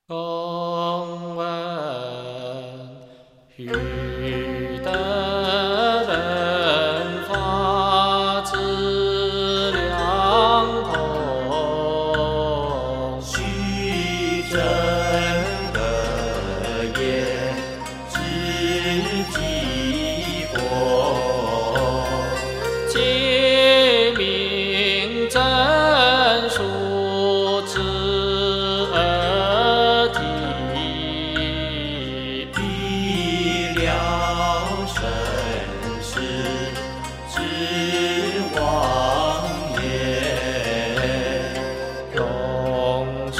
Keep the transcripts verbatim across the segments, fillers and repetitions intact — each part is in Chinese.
公问予得人发自良空， 须真恶业知己过， 揭明真俗之二体， 必了生死之妄也。 永生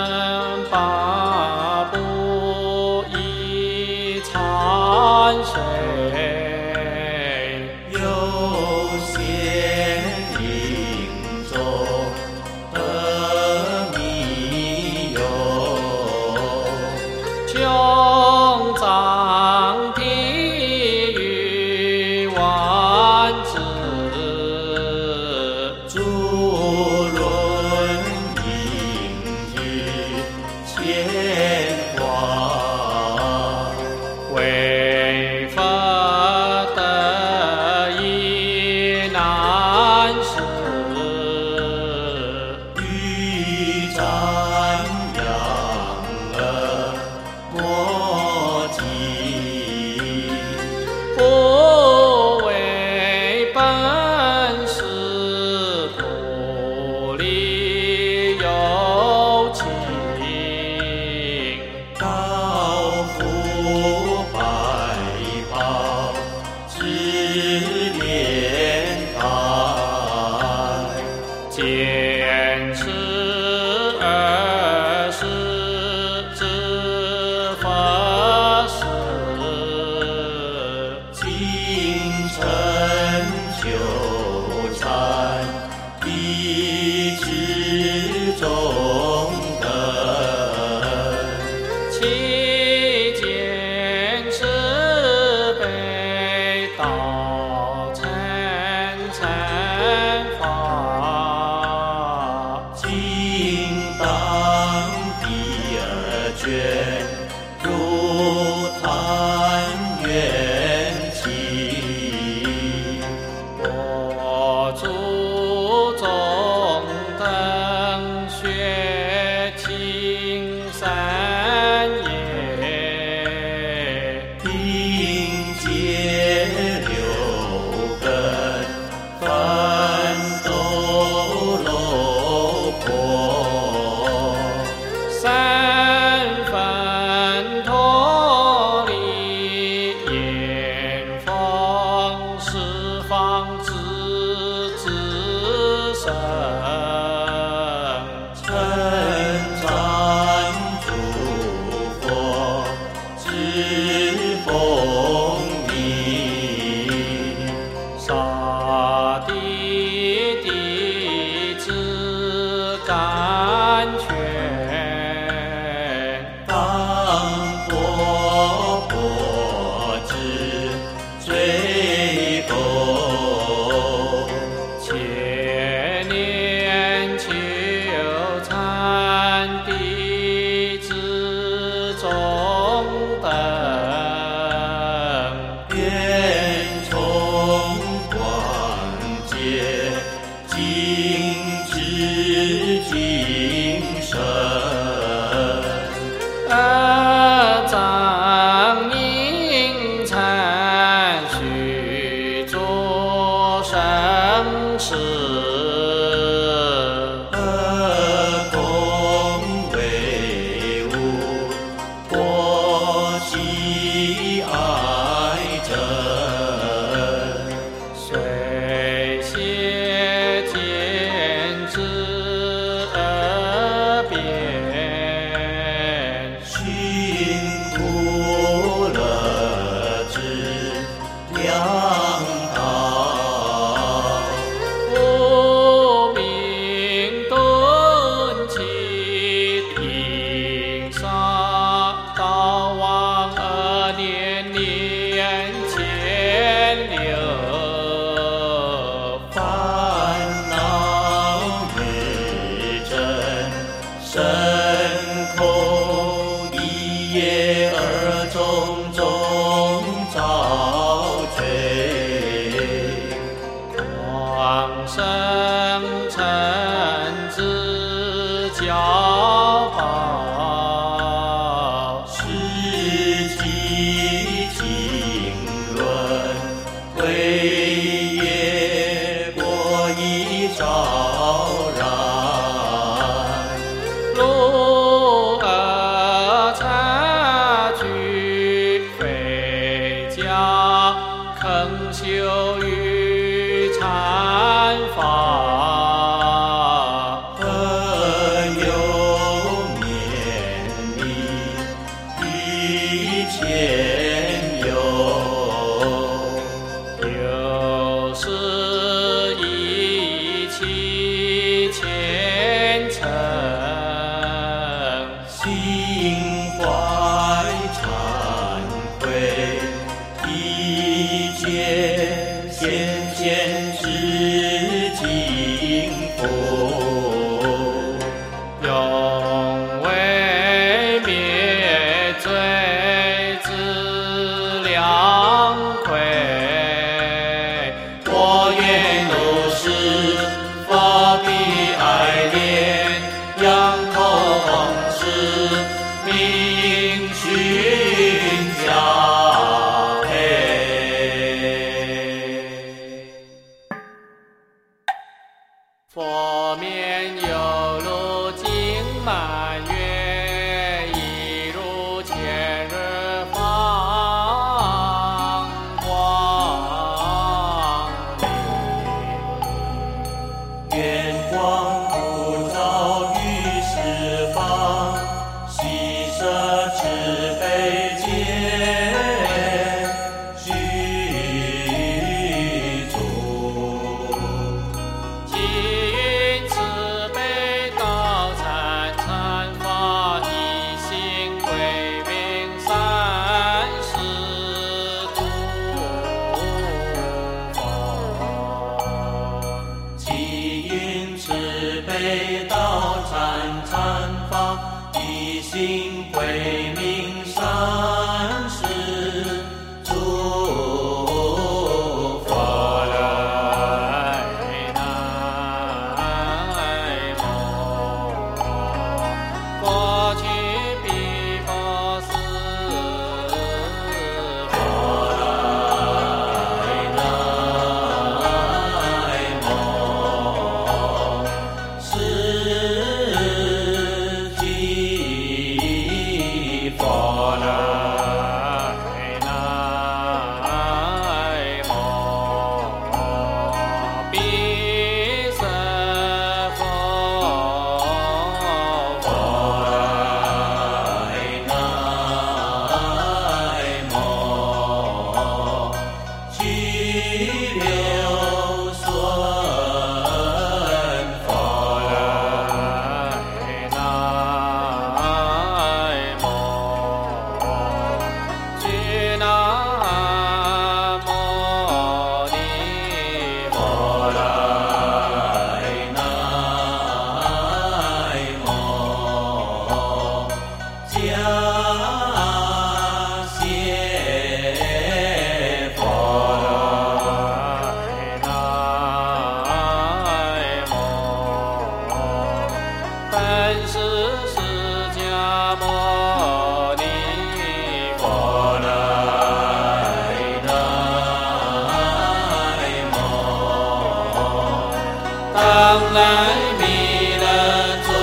八不以参谁？ 有显应中得弥有， 胸藏地狱万子， 诸轮应日牵挂， 为佛得以难事， 欲瞻仰恶莫及， 不为本师苦力有情， 高呼白袍之莲台， 坚持二十之佛事， 精诚求禅，一之中等。 其间慈悲道参参法， 今当第二卷，如檀元气， 我祖宗等学青三业， 并结六根，翻斗罗婆。 三分同心怀惭愧，一切先前致敬佛， 永为灭罪之良亏。 我愿如是发彼爱恋，仰头往事，明寻加倍。 佛面犹如金满月，一如千日放光明。 愿光普照于十方，悉摄慈悲界具足。 积云慈悲道参参法，一心归命三世诸佛。 积云慈悲道参参法，一心归命三世诸佛。 过去彼佛是是即佛彼是佛。 具留顺佛， 俱南无尼佛。 迦谢佛， 本师释迦牟尼佛。当来弥勒尊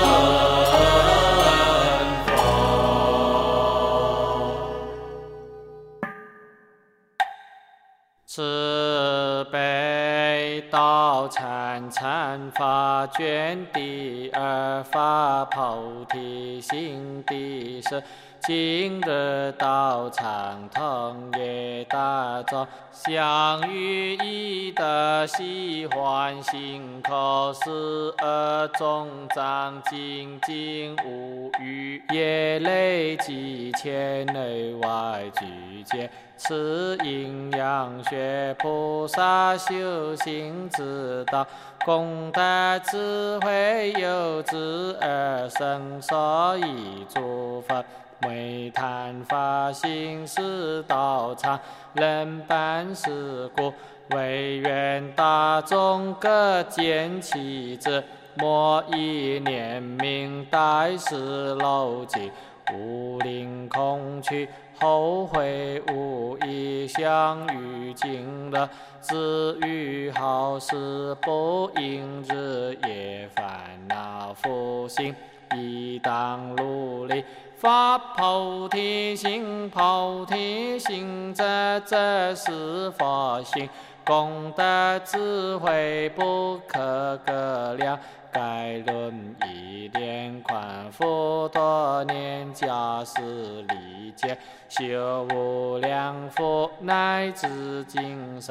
慈悲道参参法卷第二，发菩提心第十。今日道场同业大众，相遇意得喜欢心口，十二种藏精进无余，业累积千内外俱见。此阴阳学菩萨修行之道，功德智慧有之而生，所以诸佛每谈发心是道场，人办事故，唯愿大众各见其志，莫以念名代世漏尽，无令空虚，后悔无益，相遇今乐，至于好事，不应日夜烦恼复心，应当努力发菩提心，菩提心者，则是佛性，功德智慧不可格量。该论一念宽复多年，假使理解，修无量福乃至今生，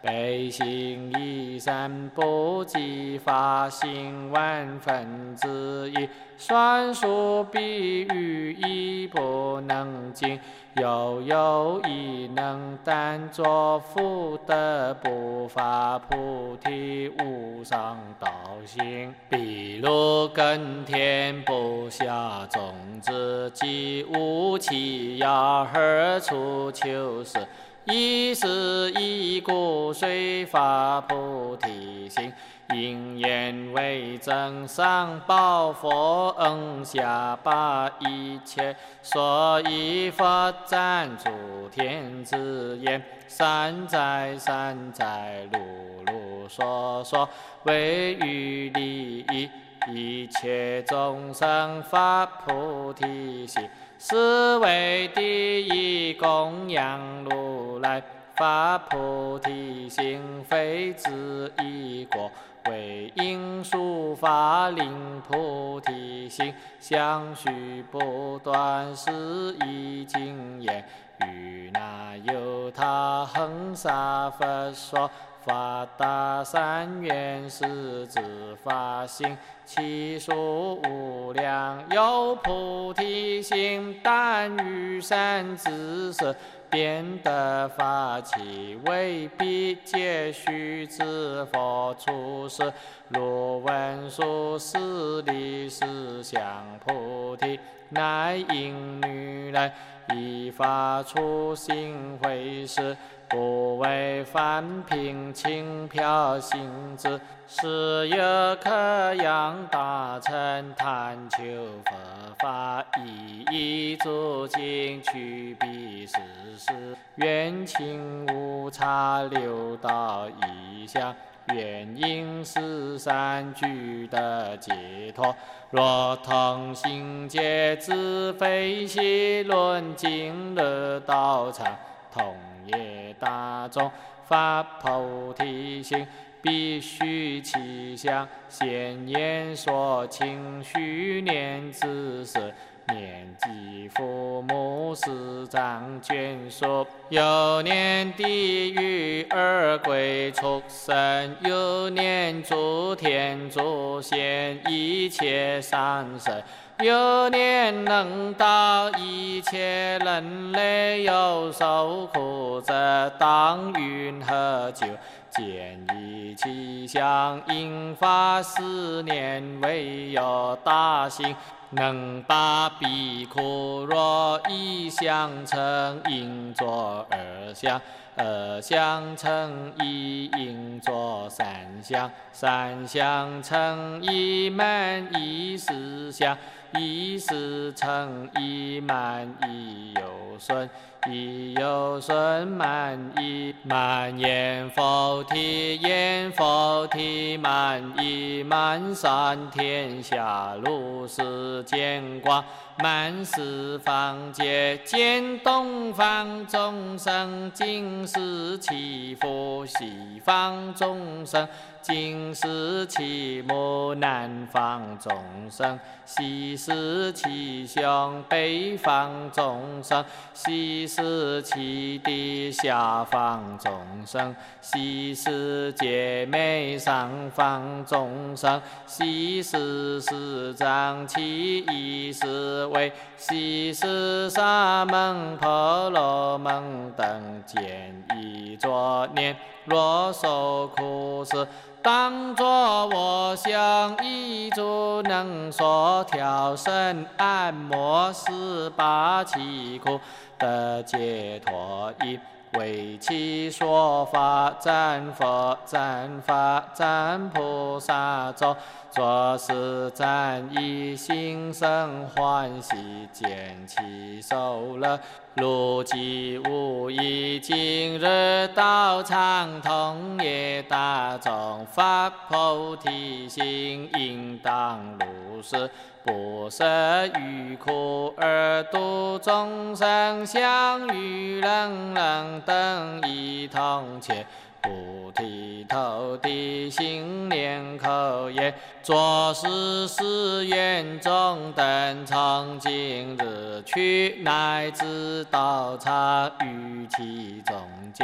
悲心一生不及，发心万分之一，算术比喻亦不能尽。又有一能但作福德，不发菩提无上道心。比如耕田不下种子，即无其要何处求实？一是一故虽发菩提心，因缘为真上报佛恩下把一切，所以佛赞诸天之言，善哉善哉，如如所说，为于利益一切众生发菩提心，是为第一供养如来。发菩提心非自一国，为因数法令菩提心，相续不断是一经言。于那由他恒沙佛说，发大善愿是自发心，其数无量。有菩提心，但于善知识，便得发起，未必皆须知佛出世。若闻说是理是相菩提，乃因女来以发出心慧时，不为凡平轻飘心智，是也可扬大乘，探求佛法，一一诸经去彼时时，缘情无差，六道一相，原因是三具的解脱。若同心皆知，非悉论经乐道场，同业大众发菩提心，必须其相，先言说情绪念之时，念及父母师长眷属，又念地狱恶鬼畜生，又念诸天诸仙一切善神，又念能导一切人类有受苦者，当云何久？见一其相，应发思念，唯有大心，能把彼苦若一相成，应作二相；二相成一，应作三相；三相成一，满一实相；一实成一，满一有损；一有损满一，满言佛体，言佛体满一，满三天下如是见光，满十方界见东方众生，尽是其父；西方众生尽是其母；南方众生悉是其兄；北方众生悉是其弟；下方众生悉是姐妹；上方众生悉是师长；其一是为悉是沙门婆罗门等，见一作念，若受苦时，当作我相，一诸能所调身按摩，十八其苦得解脱因。为其说法，赞佛赞法赞菩萨咒，作是赞一心生欢喜，见其受乐，如即无一今日道场，同业大众发菩提心，应当如是，不舍于苦而度众生，相与人人等一同切，菩提头地心念口业，作是誓愿中等，从今日去，乃至道场于其中间，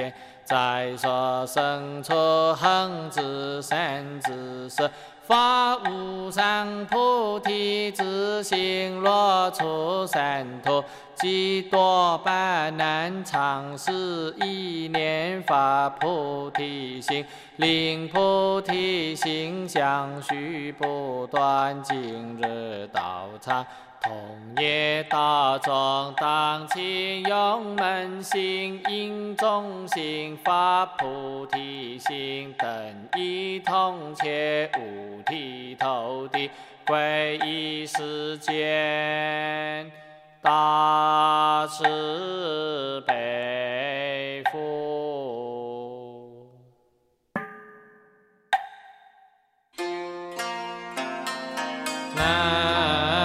在所生出恒之善之事，发无上菩提之心，若出三途，即多半难常时，一念发菩提心，令菩提心相续不断，今日道场。同业大众当勤用门心，应众心发菩提心，等一同切五体投地，皈依世间大慈悲父。南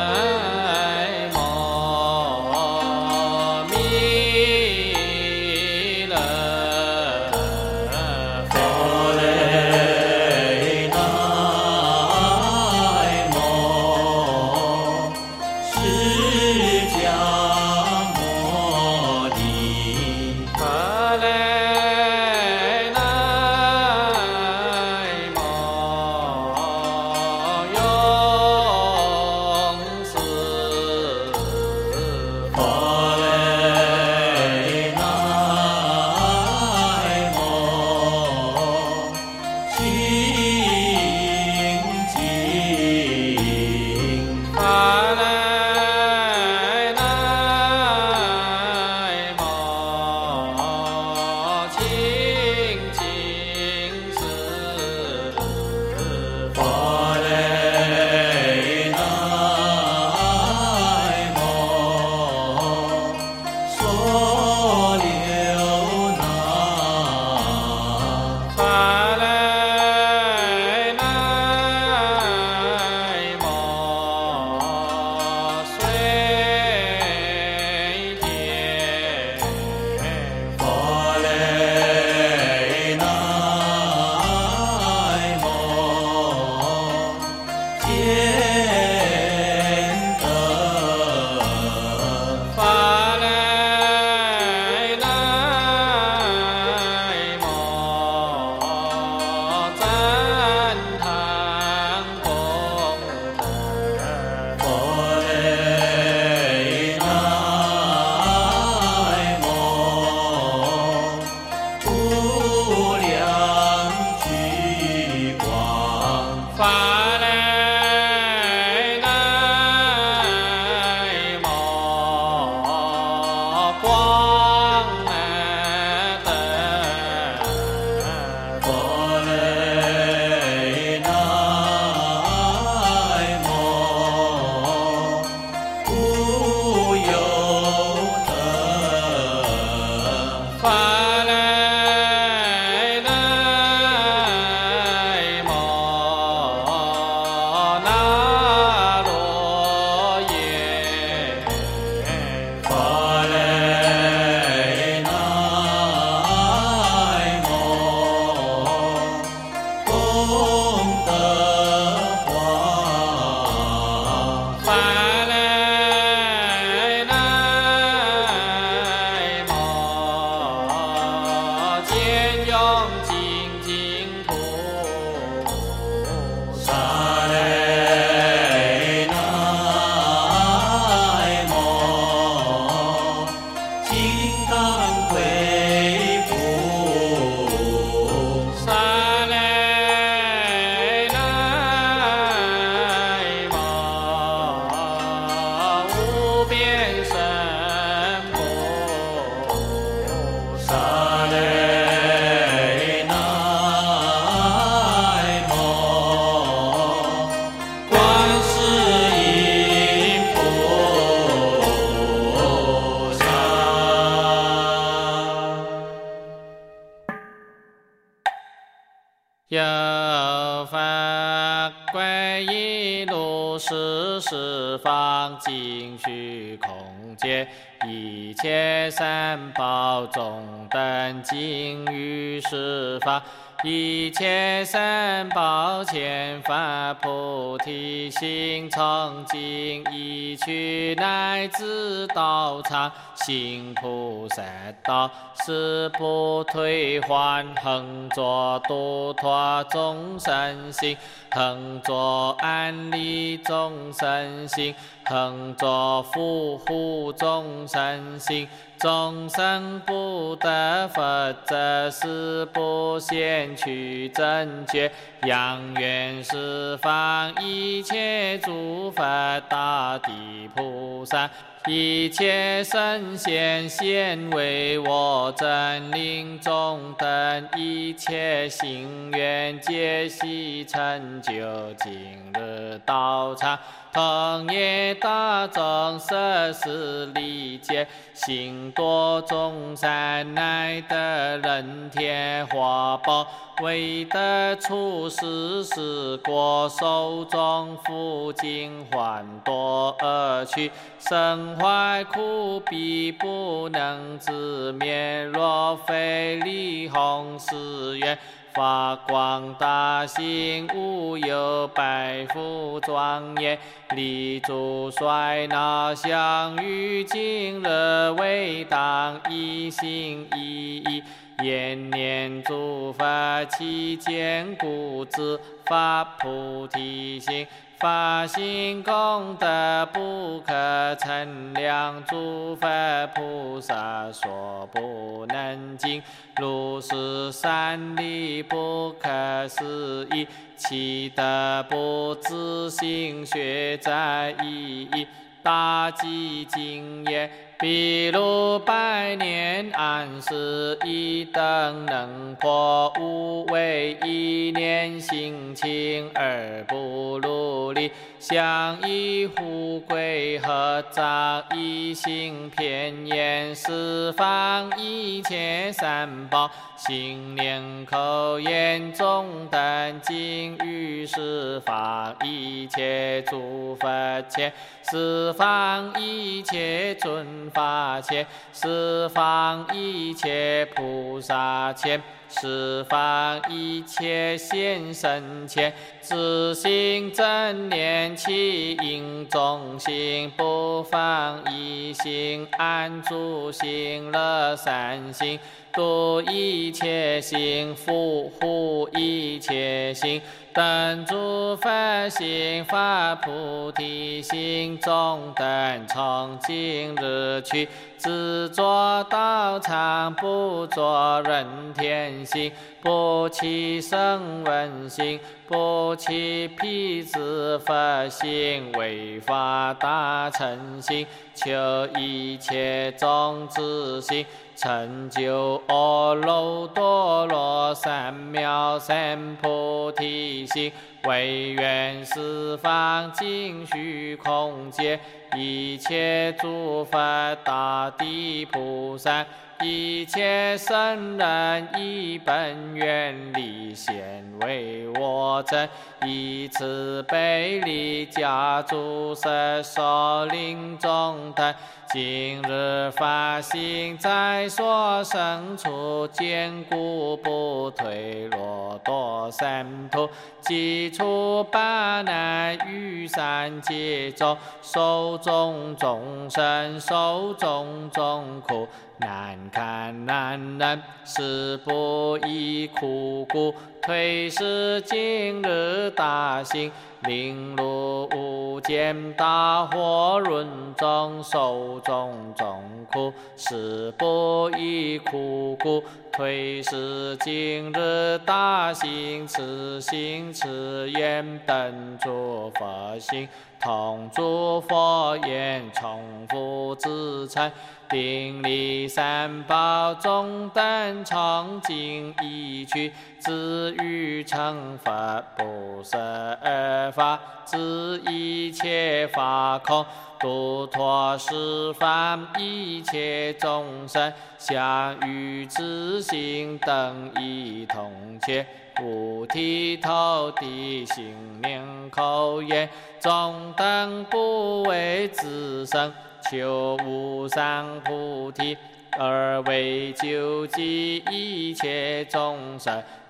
有法归一如是十方尽虚空界，一切三宝中等尽于十方， 一切三宝前发菩提心，诚敬意趣，乃至道场行菩萨道，是不退还，恒作度脱众生心，恒作安利众生心，恒作护护众生心。众生不得佛，则是不现取正觉，扬愿十方一切诸佛大地菩萨，一切圣贤现为我真灵中等，一切心愿皆悉成就今日道场。同业大众摄施礼节，行多众善，乃得人天花宝，为得出世是果，手中福尽还多而去，身怀苦逼不能自免，若非力弘誓愿，发光大行，无有百福庄严，立诸衰恼相于今日，为当一心一意，延年诸佛其坚固之发菩提心，发心功德不可称量，诸佛菩萨所不能尽，如是三利不可思议，其德不自性学在意义，大寂经也。譬如百年安世，一灯能破，无为一念心情而不努力，相依互贵，合掌一心偏言，十方一切三宝，心念口眼中等尽于十方一切诸佛前，十方一切尊法前，十方一切菩萨前，十方一切现身前，自性正念其因中心，不放一心，安住心乐三心，度一切心，护护一切心，等诸佛心，发菩提心，中等从今日去，只作道场，不作人天心，不起声闻心，不起辟支佛心，为法大乘心，求一切种子心，成就阿耨多罗三藐三菩提心，唯愿十方尽虚空界，一切诸佛大地菩萨，一切圣人，以本愿力现为我真，以慈悲力加诸色受领众等，今日发心在所生处，坚固不退落多三途，即出八难于三界中，受种众生，受种种苦，难堪难忍，是不亦苦故，退失今日大行，令入无间大火轮中，受种种苦，是不亦苦故，退失今日大行，此行此言等诸佛心，同诸佛言，重复自称，顶礼三宝中等崇敬意趣，自欲成佛，不舍二法，自一切法空，度脱十方一切众生，相与自性等一同切，五体投地，心念口眼，众等不为自生，求无上菩提，而为救济一切众生，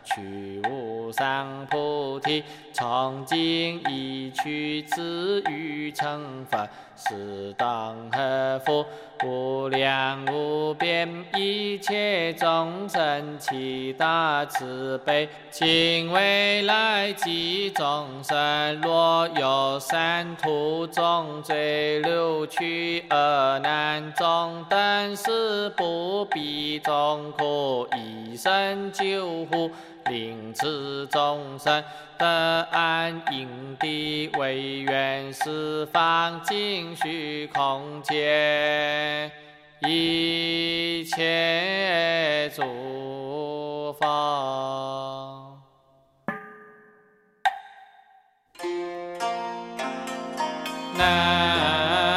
去无上菩提，从今一去自欲成佛，是当何福？无量无边一切众生，其大慈悲，请未来际众生，若有三途中最流去而难中等事不必众苦，以身救护，令此众生得安隐地，为愿十方尽虚空界一切诸佛。南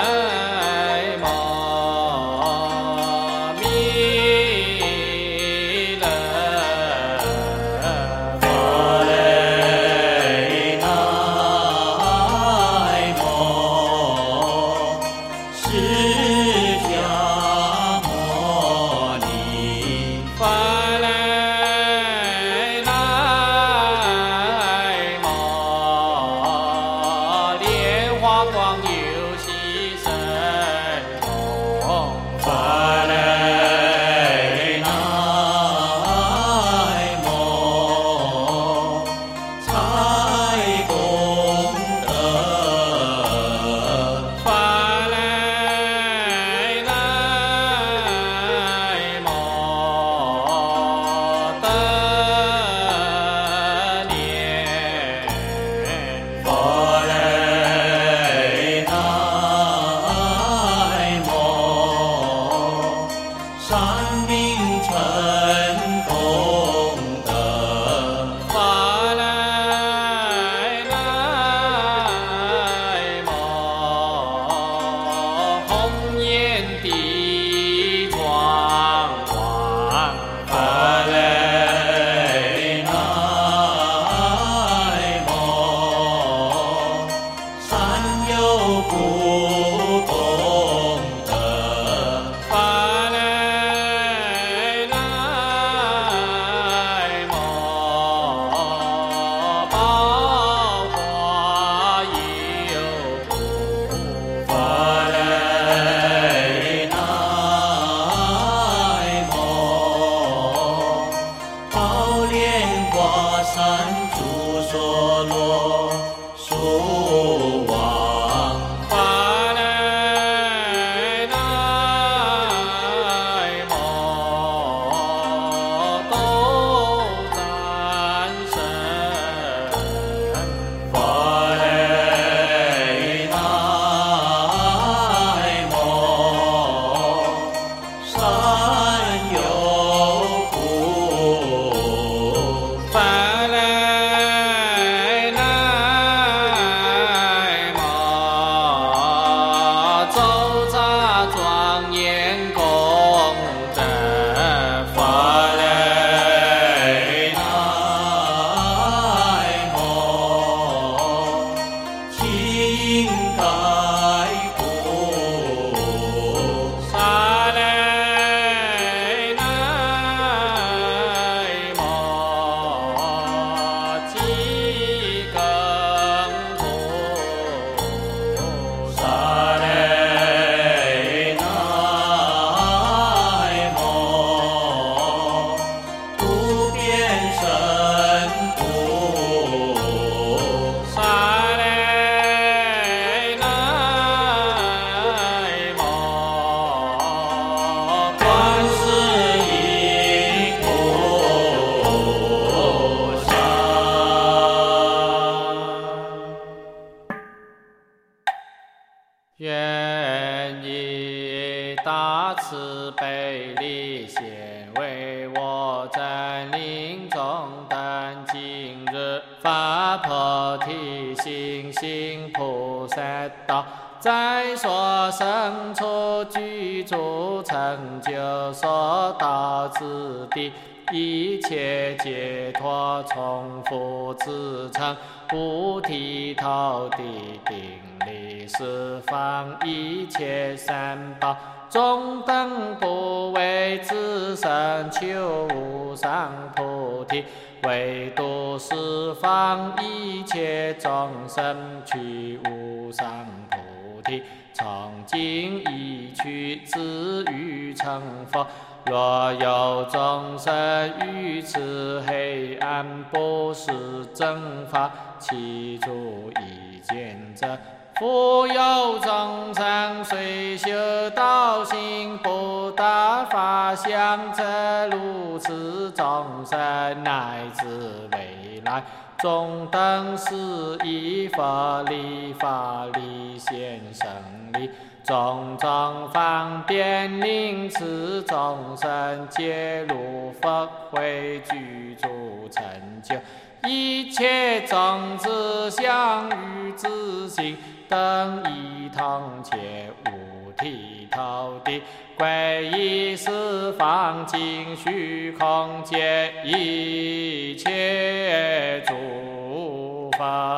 愿以大慈悲力，现为我真临终等今日，发菩提心，行菩萨道，在所生处居住成就所到之地，一切解脱从福自成，菩提头地顶礼十方一切三宝，中等不为自身求无上菩提， 唯独十方一切众生去无上菩提，从今已去，至于成佛。若有众生于此黑暗不实正法，其诸意见者，复有众生虽修道行不达法相则，如此众生乃至未来中等事以佛力、法力、现身力，种种方便令此众生皆入佛慧，具足成就。一切种子相与自性，等一同且无体头地，归依十方尽虚空界一切诸法。